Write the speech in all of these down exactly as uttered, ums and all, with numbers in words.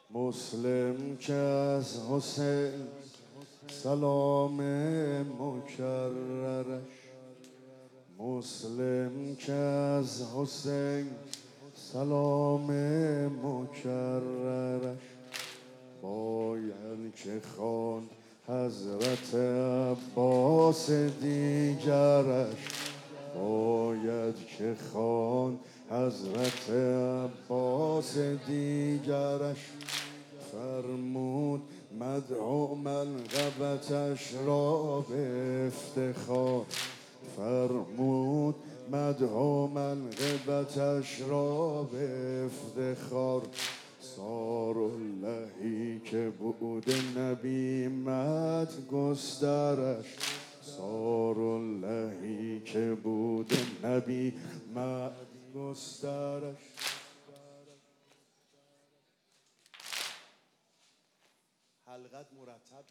مسلم که از حسین سلام مکررش، مسلم که از حسین سلام مکررش، باید که خوان حضرت عباس دیگرش، باید که خوان حضرت عباس دیگرش. فرمود مدح منقبتش را به افتخار، فرمود مدح منقبتش را به افتخار. سار اللهی که بود نبی مد گسترش، سار اللهی که بود نبی مد گسترش. حلقت مرتب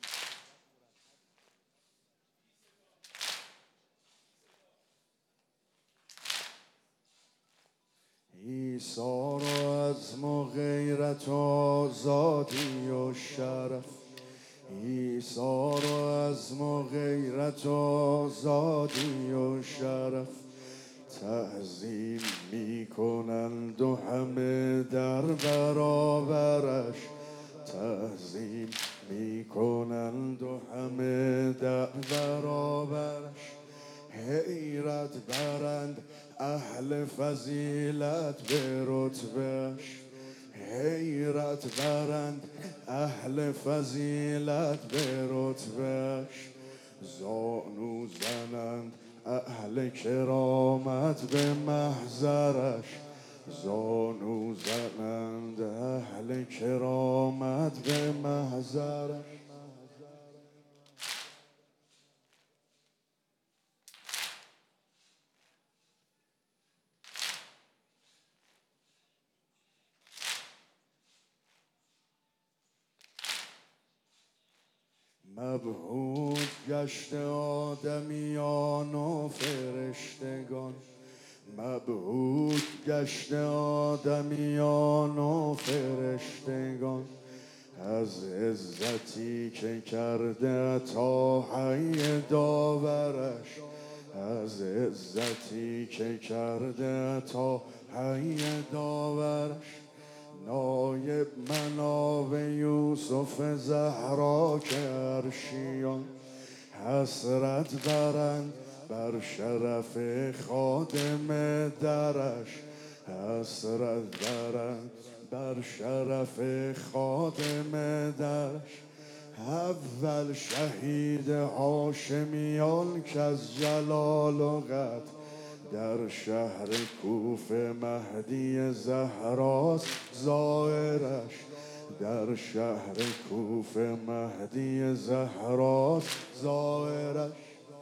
عیسی را از ما غیرت و آزادی و شرف، عیسی را از ما غیرت و آزادی و شرف. تعظیم می کنند و همه در برابرش، تعظیم می کنند و همه در برابرش. حیرت برند اهل فضیلت به رتبهش، حیرت برند اهل فضیلت به رتبهش. زانو زنند اهل کرامت به محضرش، زانو زنند اهل کرامت به محضرش. مبهوت گشت آدمیان و فرشتگان، مبهوت گشت آدمیان و فرشتگان. از عزتی که کرده تا حی داورش، از عزتی که کرده تا حی داورش. نایب مناب یوسف زهرا که عرشیان، حسرت برند بر شرف خادم درش، حسرت برند بر شرف خادم درش. اول شهید هاشمیان که از جلال و قدر، در شهر کوفه مهدی زهراست زائرش، در شهر کوفه مهدی زهراست زائرش.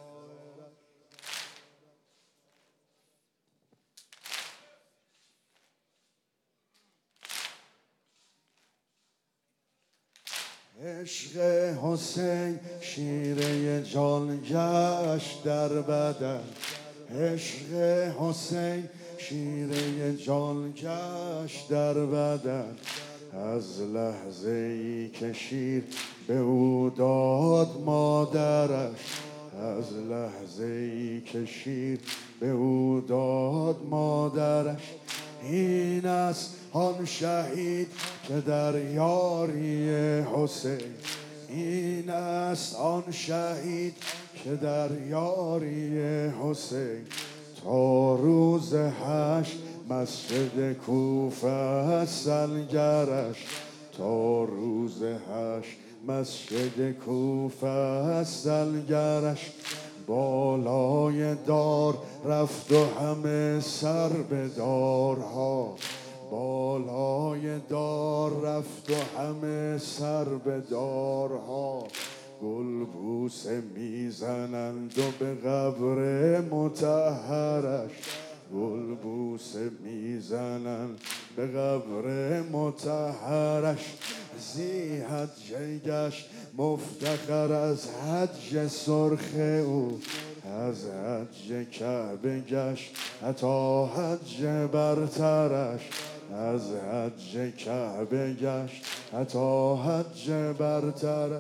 عشق حسین شیره جان گشت در بدن، عشق حسین شیره جان گشت در بدن. از لحظه ای که شیر به او داد مادرش، از لحظه ای که شیر به او داد مادرش. این است آن شهید که در یاری حسین، این است آن شهید که در یاری حسین. تا روز حشر مسجد کوفه است سنگرش، تا روز حشر مسجد کوفه است سنگرش. بالای دار رفت و همه سر به دارها، بالای دار رفت و همه سر به دارها. گلبوسه میزنند و به قبر مطهرش، گلبوسه میزنند به قبر مطهرش. زی حج گشت مفتخر از حج سرخ او، از حج کعبه گشت حتی حج برترش، از حج کعبه گشت حتی حج برترش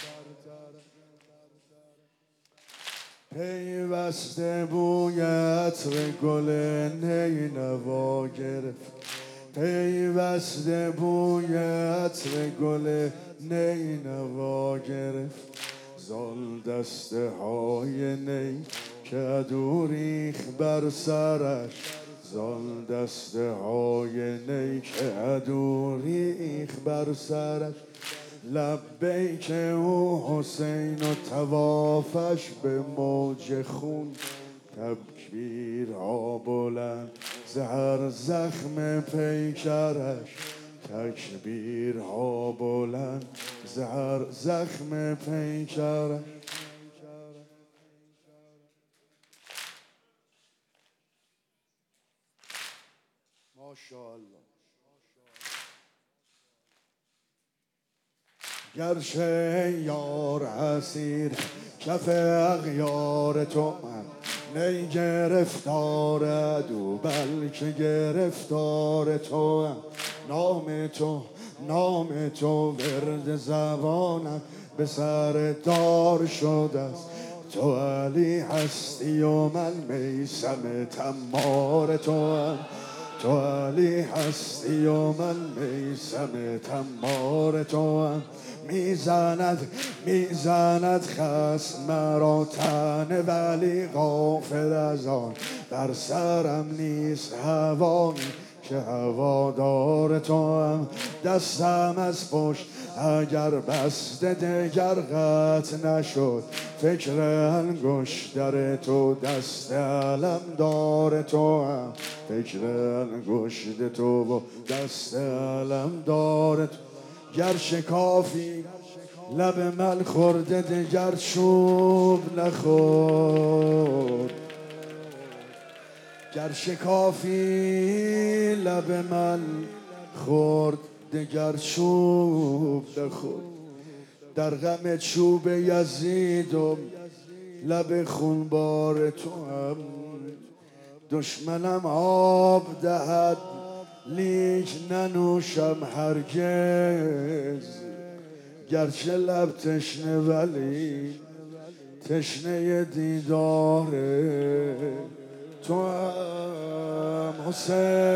پیوسته بوی عطر گل نینوا گرفت پیوسته بوی عطر گل نینوا گرفت زال دسته های نی که عدو ریخ بر سرش زال دسته های نی که عدو ریخ بر سرش لبیک او حسین و توافش به موج خون تکبیرها بلند زهر زخم پیکرش تکبیرها بلند زهر زخم پیکرش ماشاءالله گرچه یار اسیر کف اغیار تو من نی گرفتار عدو بلکه گرفتار تو هم نام تو نام تو ورد زبانم به سر دار شده است تو علی هستی و من میثم تمار تو هم تو علی هستی و من میثم تمار تو هم میزند میزند خصم مرا تن ولی غافل از آن بر سرم نیست هوایی که هوادار تو هم دستم از پشت اگر بسته دگر قطع نشد فکر انگشتر تو دست علمدار تو هم فکر انگشت تو و دست علمدار تو گر شکافی لب من خورده دگر چوب نخورد گر شکافی لب من خورد دگر چوب نخورد در غم چوب یزیدم لب خونبار تو هم دشمنم آب دهد لیک ننوشم هرگز گرچه لب تشنه ولی تشنه دیدار تو هم حسین